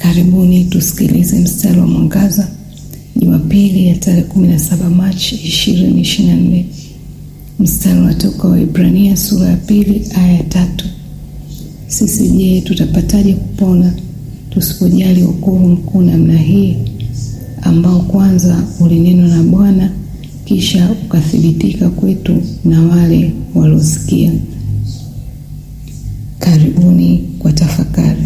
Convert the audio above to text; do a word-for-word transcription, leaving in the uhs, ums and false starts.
Karibuni tusikilize mstari wa mwangaza Jumapili ya tarehe kumi na saba Machi ishirini ishirini na nne. Mstari unatoka Waebrania sura ya pili aya ya tatu. Sisi je, tutapataje kupona tusipojali wokovu mkuu namna hii, ambao kwanza ulinenwa na Bwana kisha ukathibitika kwetu na wale waliosikia. Karibuni kwa tafakari.